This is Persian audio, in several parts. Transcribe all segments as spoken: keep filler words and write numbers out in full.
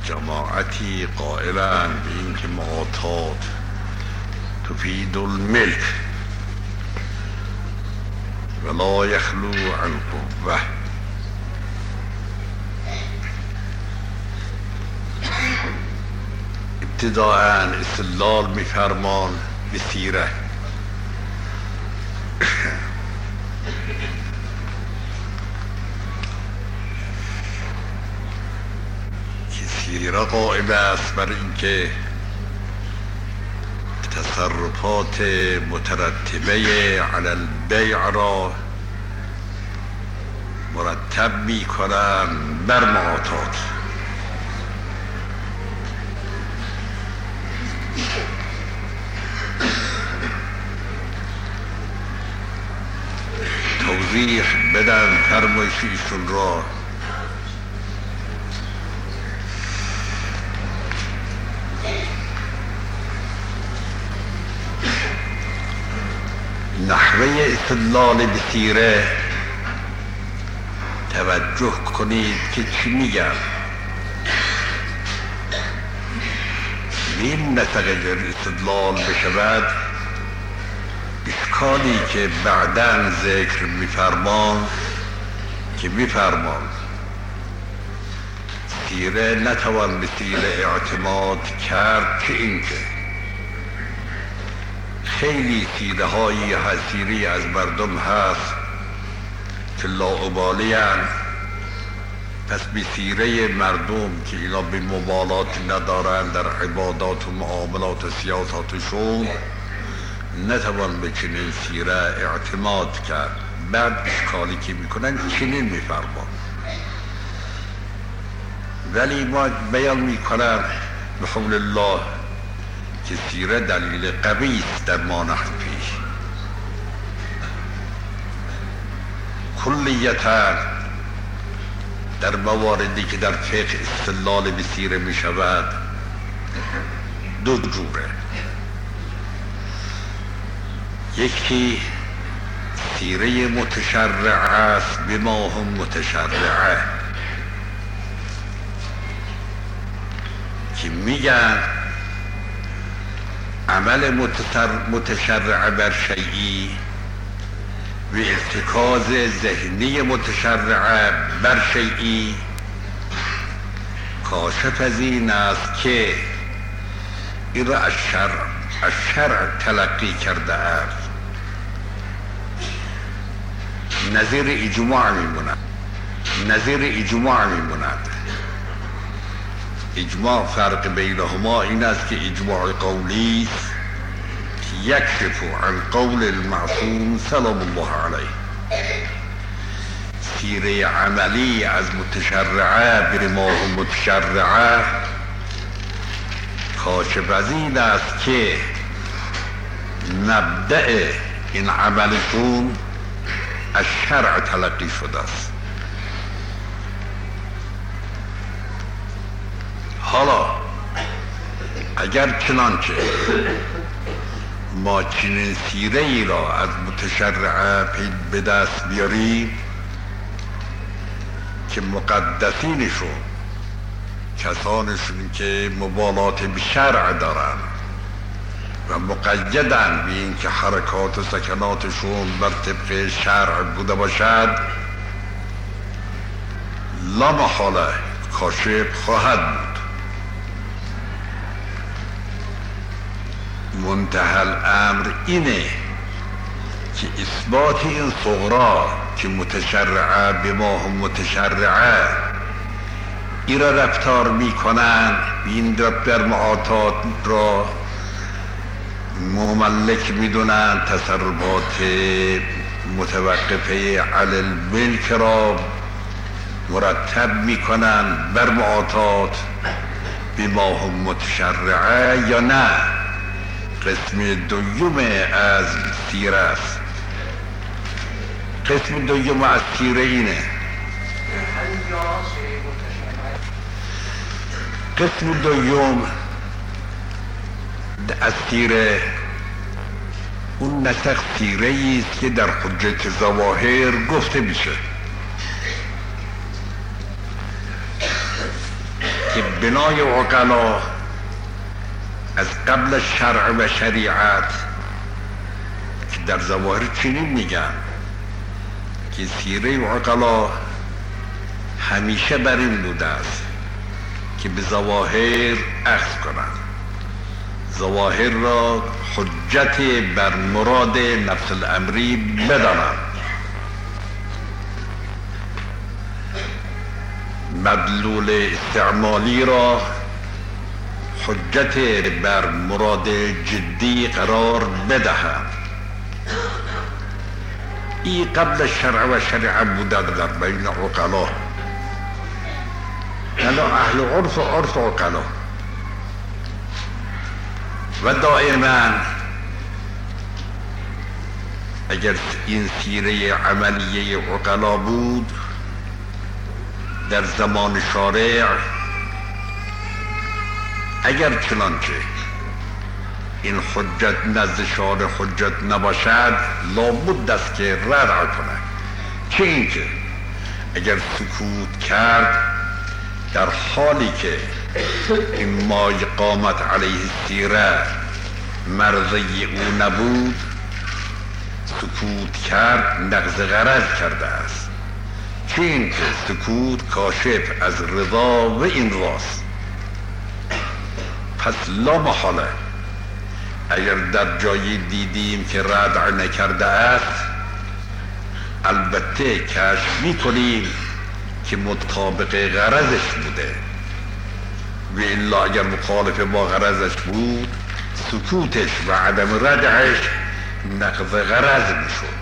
جماعتی قائلند به این که معاطات تفید الملک ولا یخلو عن قوه. ابتداءً استدلال می‌فرمان به سیره. که سیره قائل است بر اینکه تصرفات مترتبه علی البیع را مرتب می‌کنند بر معاطات. توضیح بدن فرمایش ایشون را. نحوه استدلال به سیره توجه کنید که چی میگم. این نتقدر استدلال بشود اشکالی که بعداً ذکر میفرمان که میفرمان سیره نتوان به سیره اعتماد کرد که اینکه خیلی سیره های حسیری از مردم هست که لاابالی هستند. پس به سیره مردم که اینا به مبالات ندارند در عبادات و معاملات و سیاستشون نتوان به چنین سیره اعتماد کرد. بعد اشکالی که میکنن چنین میفرمان، ولی ما بیان میکنم به حول الله که سیره دلیل قوی است در مانع پیش. کلیتا در مواردی که در فقه استدلال به سیره می شود دو جوره. یکی سیره متشرع است بما هم متشرعه که میگن عمل متشرع بر شیئی و ارتکاز ذهنی متشرع بر شیئی کاشف از این است که این را از شرع از شرع تلقی کرده است. نظیر اجماع میموند نظیر اجماع میموند اجماع فرق بینهما این است که اجماع قولی یکشف عن قول المعصوم سلام الله علیه. سیره عملی از متشرعه به ما هم متشرعه کاشف از این است که مبدأ این عملشون از شرع تلقی شده است. حالا اگر چنانچه ما چنین سیره ای را از متشرعه پید به دست بیاریم که مقدسینشون کسانشون که مبالات به شرع دارن و مقیدن به این که حرکات و سکناتشون بر طبق شرع بوده باشد، لا محاله کاشف خواهد بود. منتهی الامر اینه که اثبات این صغرا که متشرعه به ما هم متشرعه ای را رفتار میکنن این رفتار معاطات را مملک میدونن، تصرفات متوقفه علی الملک را مرتب میکنن بر معاطات به ما هم متشرعه یا نه. قسم دوم از سیره است. قسم دوم از سیره اینه. قسم دوم از سیره اون نسخ سیره ایست که در حجت ظواهر گفته میشه که بنای عقلا از قبل شرع و شریعت که در ظواهر چنین میگن که سیره عقلا همیشه بر این بوده است که به ظواهر اخذ کنند، ظواهر را حجت بر مراد نفس الامری بدانند، مدلول استعمالی را حجت بر مراد جدی قرار بدهند. این قبل شرع و شریعه بوده در بین عقلا، یعنی اهل عرف و عرف عقلا. و دائما اگر این سیره عملیه عقلا بود در زمان شارع، اگر چنانچه این حجت نزد شارع حجت نباشد لابد است که رد کنه. چه اینکه اگر سکوت کرد در حالی که این ما قامت علیه سیره مرضی او نبود، سکوت کرد نقض غرض کرده است. چه اینکه سکوت کاشف از رضا و این راست. پس لا محاله اگر در جایی دیدیم که ردع نکرده است، البته کشف میکنیم که مطابق غرضش بوده، و الا اگر مخالف با غرضش بود سکوتش و عدم ردعش نقض غرض میشد.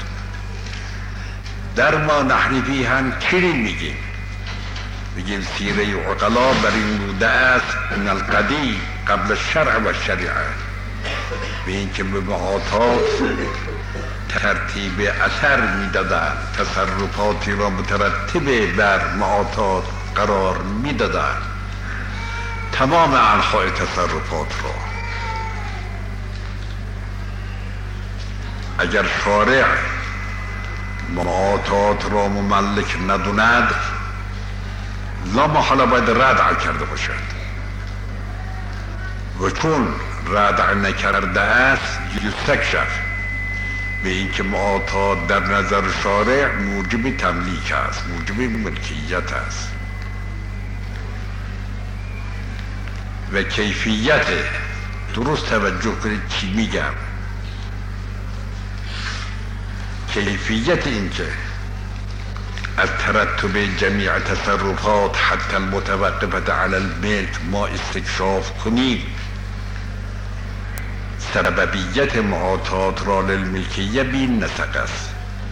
در ما نحنفی هم چنین میگیم، میگیم سیره عقلا بر این بوده است من القدیم قبل الشرع و شریعه، به این که به معاطات ترتیب اثر میدادن، تصرفاتی را مترتب بر معاطات قرار میدادن، تمام انواع تصرفات را. اگر شارع معاطات را مملک ندوند لا محاله باید ردع کرده باشد، و چون ردع نکرده است یستکشف به اینکه معاطات در نظر شارع موجب تملیک است، موجب ملکیت است. و کیفیت درست توجه کنید چی میگم، کیفیت اینکه از ترتب جمیع تصرفات حتی المتوقفه علی الملک ما استکشاف کنیم سببیت معاطات را للملکیه بین نسق است.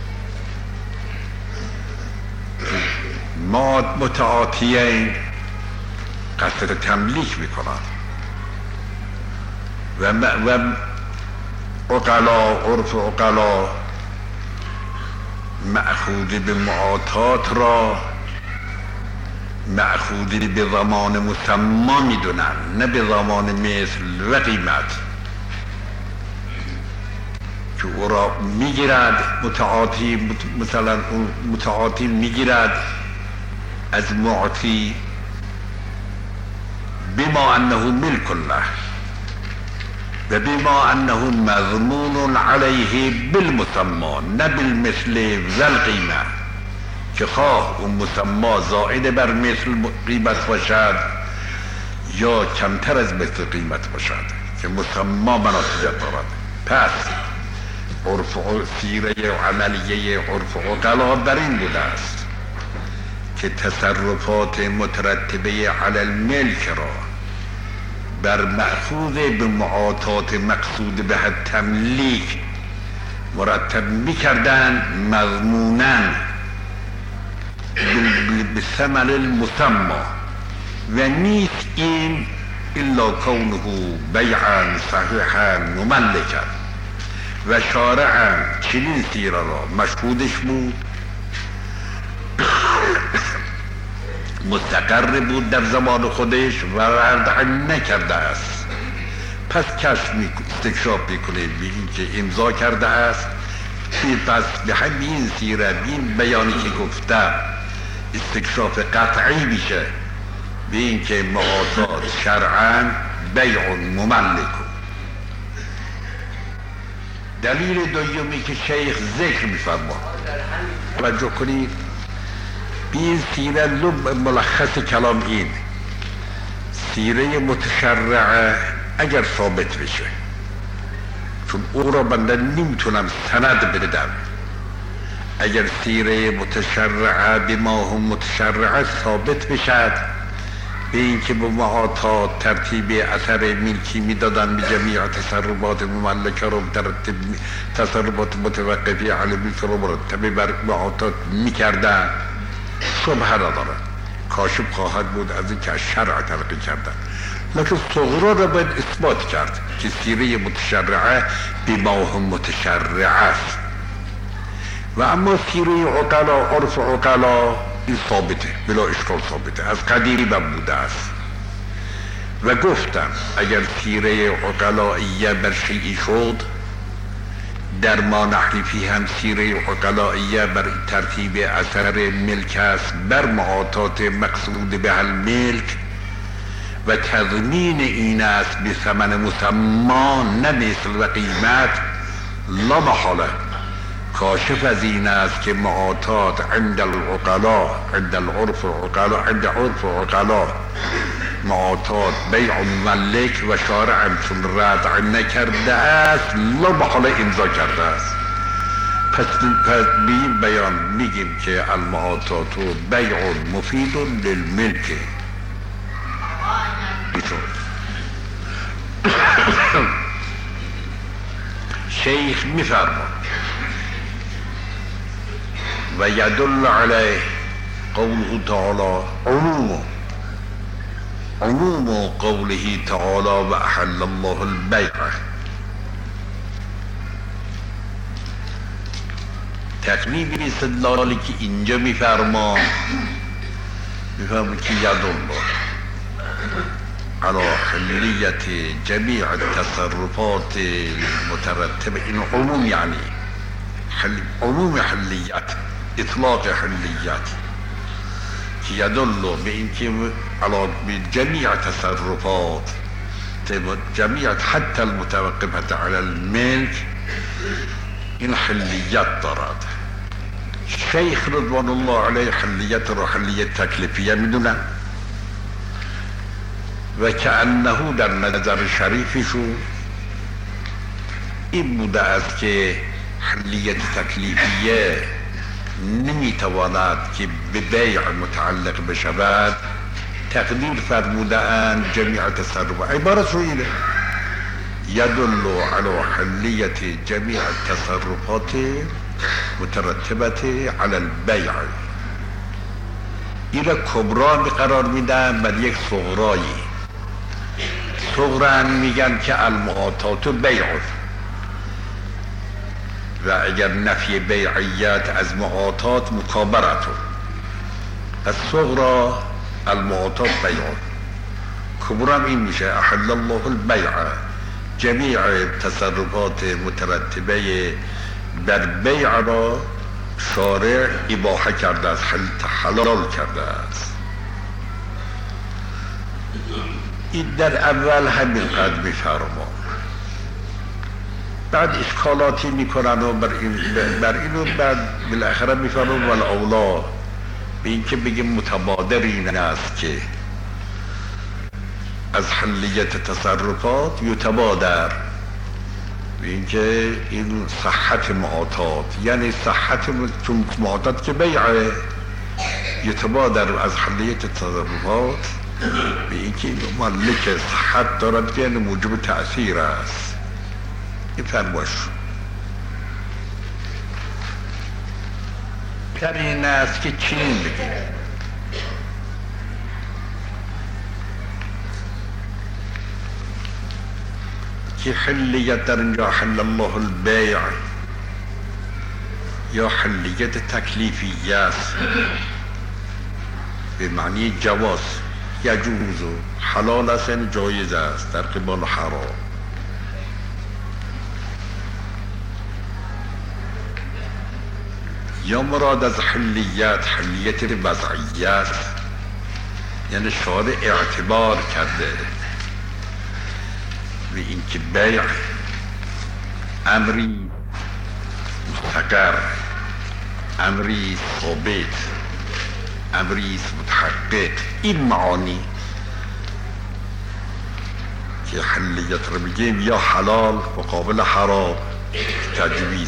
ما متعاطیین قصد تملیک میکنند و و عقلا عرف عقلا مأخوذ به معاطات را مأخوذ به ضمان مسما میدونن، نه به ضمان مثل و قیمت که او را میگیرد متعاطی، مثلا متعاطی میگیرد از معطی بما انه ملک له و بما انه مضمون علیه بالمسما نه بالمثل و القیمه، که خواه اون مسما زائد بر مثل قیمت باشد یا کمتر از مثل قیمت باشد که مسما مناسبت دارد. پس عرف سیره عملیه عرف عقلا بر این بوده است که تصرفات مترتبه علی الملک را بر مأخوذ به معاطات مقصود به تملیک مرتب میکردن مضمونا به ثمن المسما، و نیست این الا کونه بیعا صحیحا مملکا. و شارعا چنین سیره را مشهودش بود، مستقر بود در زمان خودش و ردع نکرده است. پس کشف استکشاف میکنه به این که امضا کرده است، پس به همین سیره این بیانی که گفتم استکشاف قطعی میشه به این که معاطات شرعاً بیع مملک. دلیل دومی که شیخ ذکر می‌فرماید، توجه کنید، به این سیره لب ملخص کلام این سیره متشرعه اگر ثابت بشه، چون او را بنده نمیتونم سند بدم، اگر سیره متشرعه به ما هم متشرعه ثابت بشد به این که به معاطات ترتیب اثر ملکی میدادن به جمیع تصرفات مملکه رو ترتیب تصرفات متوقفی علی ملک رو مرتبه بر معاطات میکردن، شبهه ندارد، کاشف خواهد بود از این که از شرع تلقی کردن. لکن صغرا را باید اثبات کرد که سیره متشرعه به ما هم متشرعه است. و اما سیره عقلا، عرف عقلا، این ثابته، بلا اشکال ثابته، از قدیمی بوده است. و گفتم اگر سیره عقلائیه بر شیعی شد، در ما نحریفی هم سیره عقلائیه بر ترتیب اثر ملک است بر معاطات مقصود به الملک و تضمین این است به ثمن مسما نه مثل و قیمت. لا محاله کاشف از این است که معاطات عند العقلا، عند العرف العقلا، عند عرف العقلا معاطات بیع مملک و شارع چون ردع نکرده است، لا محاله امضا کرده است. پس پس به این بیان میگیم که المعاطات بیع مفید للملک. شیخ میفرماید و یدل علیه قوله تعالی عموم عموم قوله تعالی و احل الله البیع. تقریب استدلالی که اینجا میفرما میفرما که یدل على حلیت جمیع التصرفات المترتبه، این عموم یعنی حل عموم حلیت، اطلاق حلیت که یدل به این که علا جمیع تصرفات جمیع حتی المتوقفت علی الملک این حلیت دارد. شیخ رضوان الله علیه حلیت رو حلیت تکلیفیه میدونن و که انه در نظر شریفشون این بوده است که حلیت تکلیفیه نمیتواند که به بیع متعلق بشود. تقدیر فرموده اند جمیع تصرف، عبارت رو اینه یدل علی حلیت جمیع التصرفات مترتبت علی البیع. این را کبرا قرار میدن بر یک صغرایی. صغرا میگن که المعاطات بیع و اگر نفی بیعیت از معاطات مکابرت، از صغرا المعاطات بیع، کبرا این میشه احل الله البیع، جمیع تصرفات مترتبه بر بیع را شارع اباحه کرده است، حلال کرده است. این در اول همین قدر میفرما، بعد اشکالاتی میکنن و بر این بر اینو بعد بالاخره میفرما والاولا به این که بگیم متبادر این است که از حلیت تصرفات یتبادر به این که این صحت معاطات، یعنی صحت چون معاطات که بیعه، یتبادر از حلیت تصرفات به این که مالک صحت دارد که یعنی موجب تأثیر است. این فرمایش در این است که چین بگیم که حلیت در اینجا حل الله البیع یا حلیت تکلیفیه است به معنی جواز، یجوز و حلال است یعنی جایز است در قبال حرام. یا مراد از حلیت حلیت وضعیه است یعنی شاید اعتبار کرده و اینکه بیع امری مستقر، امری ثابت، امری متحقق، این معانی که حلیت رو بگیم یا حلال مقابل حرام تجویز،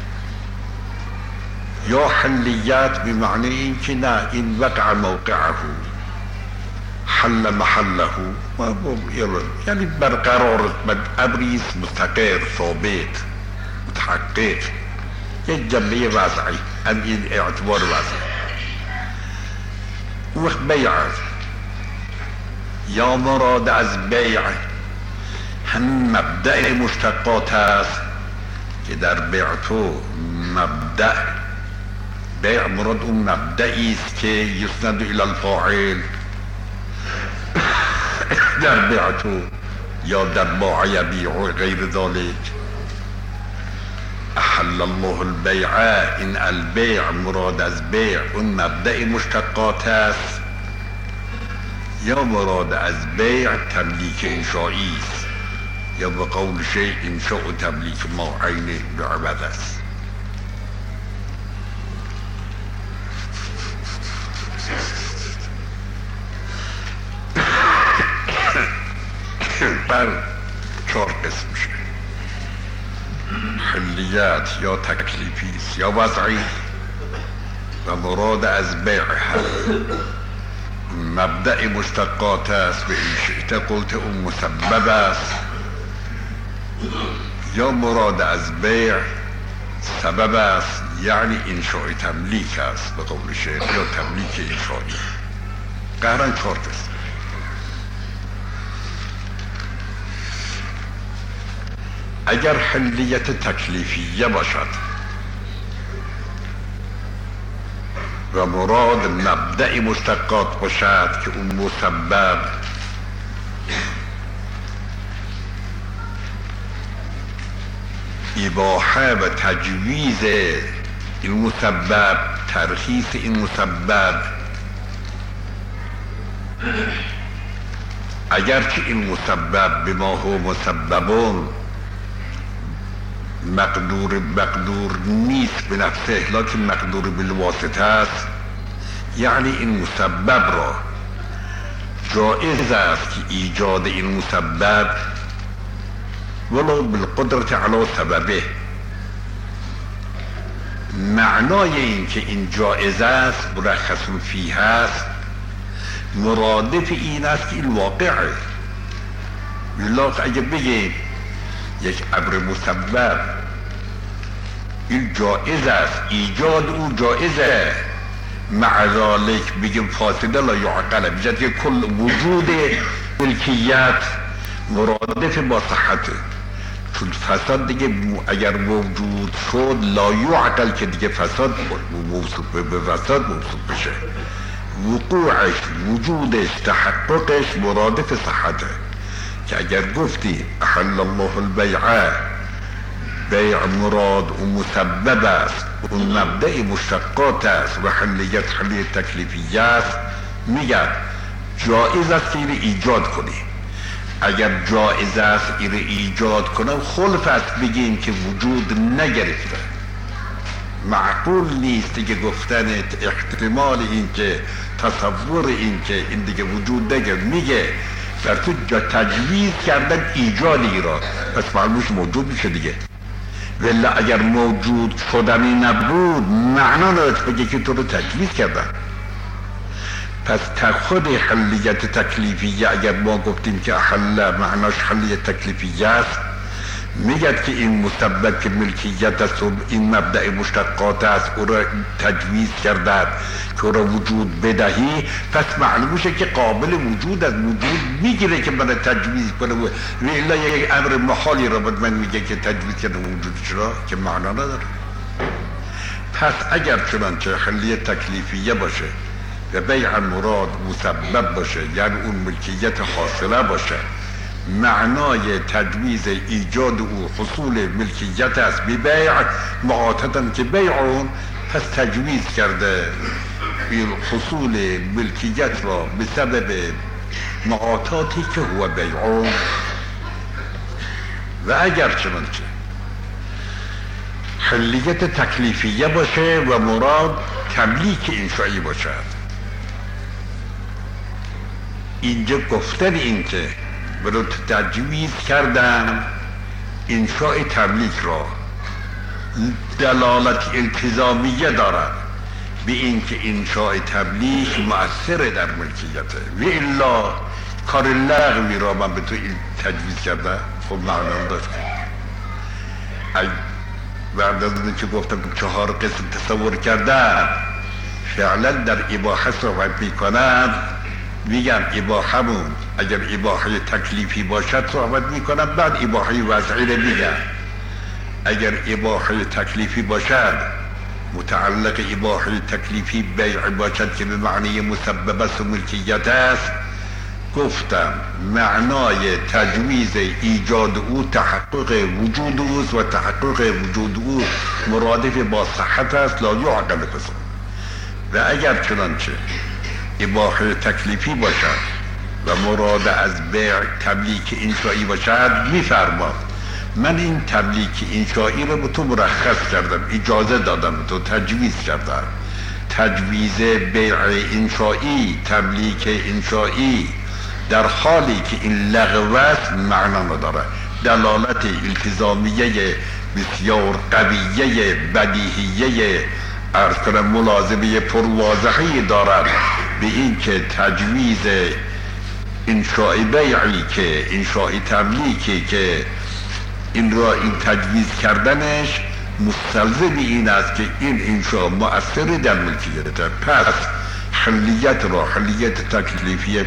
یا حلیت به معنی این که نه این وقع موقعه حل محله، یعنی برقرار امری مستقر ثابت متحقق، یک جنبه وضعی، هم این اعتبار وضعی. وقت بیع یا مراد از بیع هم مبدأ مشتقات است که در بیع تو مبدأ بیع مراد اون مبدئی است که یسند الی الفاعل در بیع تو یا در باع یبیع و غیر ذالک. احل الله البیع، این البیع مراد از بیع اون مبدأ مشتقات است، یا مراد از بیع تملیک انشایی است، یا به قول شیء انشاء و تملیک ما عین بعوض است. بر چهار قسم میشه، حلیت یا تکلیفی یا وضعی، و مراد از بیع مبدأ مشتقات است و این شئت قلت اون مسبب است، یا مراد از بیع سبب است یعنی انشاء تملیک است به قول شیخ، یا تملیک انشایی. قهرن چهار قسم. اگر حلیت تکلیفیه باشد و مراد مبدأ مشتقات باشد که اون مسبب اباحه و تجویز این مسبب، ترخیص این مسبب، اگرچه این مسبب بما هو مسببون مقدور مقدور نیست به نفسه لکن مقدور بالواسطه است، یعنی این مسبب را جائز است که ایجاد این مسبب ولو بالقدرت علی سببه. معنای این که این جائز است مرخص فیه است، مرادف این است که این واقعه. بالله اگه بگیم یک امر مسبب این جائز است، ایجاد او جائزه، مع ذلك بگیم فاسده لا یعقل، بجد که کل وجود ملکیت مرادف با صحته، چون فساد دیگه اگر موجود شد لا یعقل که دیگه فساد موصوف به فساد موصوف بشه، وقوعش وجودش تحققش مرادف صحته. که اگر گفتی احل الله البیع، بیع مراد و مسبب است، اون مبدأ مشتقات است و حلیت حلیت تکلیفیه است، میگن جائز است که این ایجاد کنی. اگر جائز است این ایجاد کنم خلف است بگیم که وجود نگرفته، معقول نیست که گفتنت احتمال این که تصور این که این دیگه وجود نگرفت، میگه در تو تجویز کردن ایجادی را، پس معلومش موجود میشه دیگه. ولی اگر موجود شدنی نبود معنا نداشت بگه که تو رو تجویز کردن. پس تا خود حلیت تکلیفیه اگر ما گفتیم که احل معناش حلیت تکلیفیه است، میگد که این مسبب که ملکیت است و این مبدأ مشتقات است او را تجویز کردن که او را وجود بدهی، پس معلوم میشه که قابل وجود از وجود میگیره که من تجویز کنه و الا یک امر محالی را من میگه که تجویز کنه وجودش را که معنا نداره. پس اگر چنانچه حلیت تکلیفیه باشه و بیع مراد مسبب باشه، یعنی اون ملکیت حاصله باشه، معنای تجویز ایجاد او حصول ملکیت است به بیع معاتدن که بیعون، پس تجویز کرده حصول ملکیت را به سبب معاطاتی که هو بیعون، و اگر چنانچه حلیت تکلیفیه باشه و مراد تملیک انشایی باشد. اینجا گفتن این که برو تجویز کردن انشاء تملیک را دلالت التزامیه دارد به این که انشاء تملیک مؤثر در ملکیته، و الا کار لغوی را من به تو تجویز کرده خب معنا داشت. بعد که گفتم چهار قسم تصور کردن فعلا در اباحه صحبت میکنم، میگم اباحه‌مون اگر اباحه تکلیفی باشد صحبت میکنم، بعد اباحه وضعی رو میگم. اگر اباحه تکلیفی باشد متعلق اباحه تکلیفی بیع باشد که به معنی مسببه و ملکیت است، گفتم معنای تجویز ایجاد او تحقق وجود اوست و تحقق وجود او مرادف با صحت است لا یعقل فساد. و اگر چنانچه اباحه تکلیفی باشد و مراد از بیع تملیک انشایی باشد، میفرماد من این تملیک انشایی رو به تو مرخص کردم، اجازه دادم، به تو تجویز کردم. تجویز بیع انشایی، تملیک انشایی در حالی که این لغو است معنا نداره، دلالت التزامیه بسیار قویه بدیهیه عرض کنم ملازمه پرواضحی دارد به این که تجویز انشاء بیعی که انشاء تملیکی که این را این تجویز کردنش مستلزم این است که این انشاء مؤثر در ملکیت. پس حلیت را حلیت تکلیفی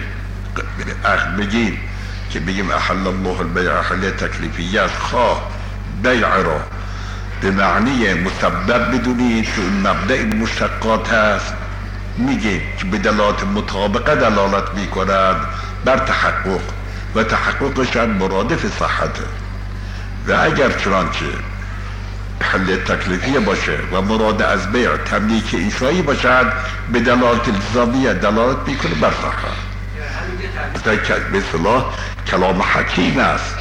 بگیم که بگیم احل الله البیع حلیت تکلیفی است، خواه بیع را به معنی مسبب بدونید که اون مبدأ مشتقات هست، میگه که به دلالت مطابقه دلالت میکند بر تحقق و تحققش هم مرادف صحته. و اگر چنانچه حلیت تکلیفی باشه و مراد از بیع تملیک انشایی باشد به دلالت التزامیه دلالت میکنه بر صحت. به اصطلاح کلام حکیم است،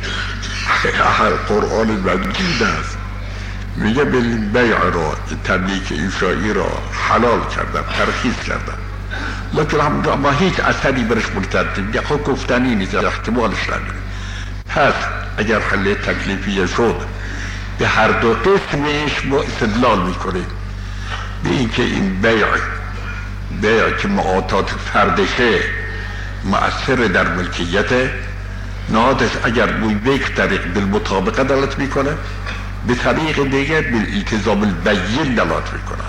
هر قرآن مجید است، میگه بیع را تملیک انشایی را حلال کردم، ترخیص کردم، لیکن همونجا ما هیچ اثری برش مرتد یا خود گفتنی نیست، احتمالش نداره. پس اگر حلیت تکلیفی شد به هر دو قسمش ما استدلال میکنیم به این که این بیع بیع که معاطات فردشه مؤثر در ملکیت نهادش، اگر به یک طریق بالمطابقه دلالت میکنه به طریق دیگر بالالتزام البین دلالت میکنه.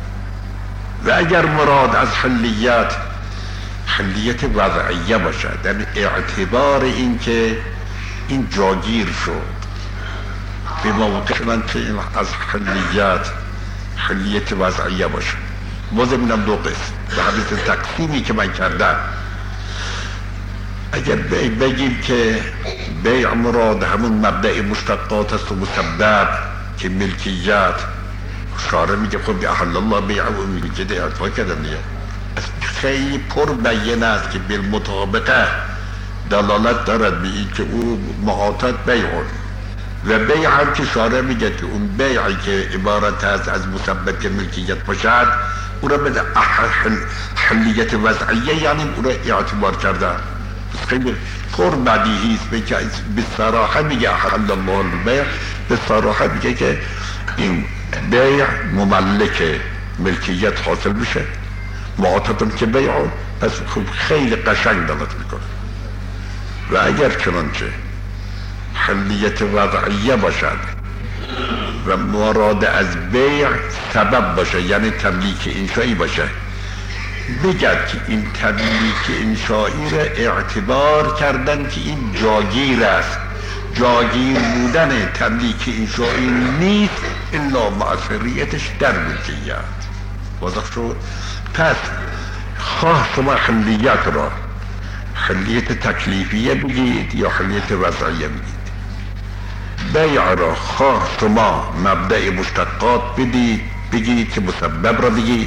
و اگر مراد از حلیت حلیت وضعیه باشد در اعتبار این که این جاگیر شد به موقع من که این از حلیت حلیت وضعیه باشد، بازم اینم دو قسم به حدیث تقسیمی که من کردم. اگر بگیم که بیع مراد همون مبدأ مشتقات است و مسبب که ملکیت، شارع میگه خب احل الله بیع و ملکیت ارتفاع کردن دیگه، خیلی پر بیان است که بالمطابقه دلالت دارد به این که او معاطات بیعون و بیع هم که شارع میگه که اون بیعی که عبارت است از مسبب که ملکیت باشد او را به حلیت وضعیه یعنی او را اعتبار کردن. خیلی پر بدیهی است به صراحه میگه احل الله البیع، به صراحه میگه که این بیع مملک ملکیت حاصل میشه معاطاتم که بیعون، پس خوب خیلی قشنگ دلالت میکنه. و اگر چنانچه حلیت وضعیه باشد و مراد از بیع سبب باشه یعنی تملیک انشایی باشه، بگرد که این تملیک انشایی را اعتبار کردن که این جاگیر است، جاگیر بودن تملیک انشایی نیست الا مؤثریتش در ملکیت. واضح شد؟ پس خواه شما حلیت را حلیت تکلیفیه بگید یا حلیت وضعیه بگید، بیع را خواه شما مبدأ مشتقات بدید بگید که مسبب را بگید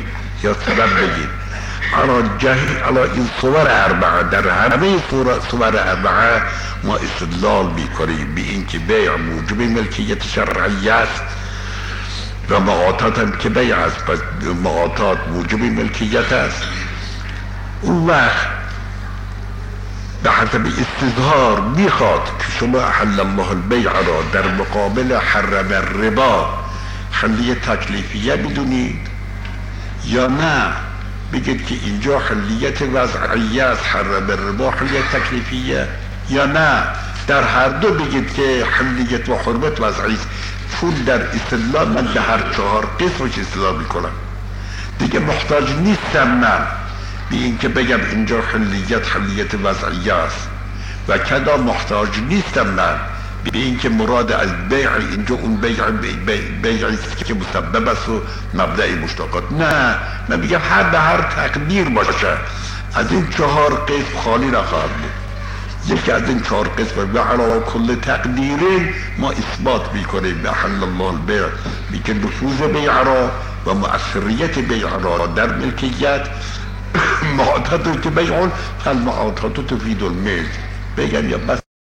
یا سبب بگید على جهل على این صور اربعه، در همه صور اربعه ما استدلال میکنیم به این که بیع موجب ملکیت شرعی است و معاطات هم که بیع است، پس معاطات موجب ملکیت است. اون وقت به حسب استظهار میخواد که شما احل الله البیع را در مقابل حرم الربا حلیه تکلیفیه بدونید یا نه بگید که اینجا حلیت وضعیه است، حرم الربا حلیت تکلیفیه، یا نه در هر دو بگید که حلیت و حرمت وضعی است. چون در استدلال من به هر چهار قسمش استدلال میکنم دیگه، محتاج نیستم من به این که بگم اینجا حلیت حلیت وضعیه است و کدا محتاج نیستم من به این که مراد از بیع اینجا اون بیع بیعی است که مسبب است و مبدأ مشتقات. نه، من میگم هر به هر تقدیر باشه از این چهار قسم خالی نخواهد بود. یکی از این چهار قسم و علا کل تقدیرین ما اثبات میکنیم به حل الله البیع، میگه نفوذ بیع را و مؤثریت بیع را در ملکیت معاطات که بیعون فالمعاطات تفید الملک. بگم یا بس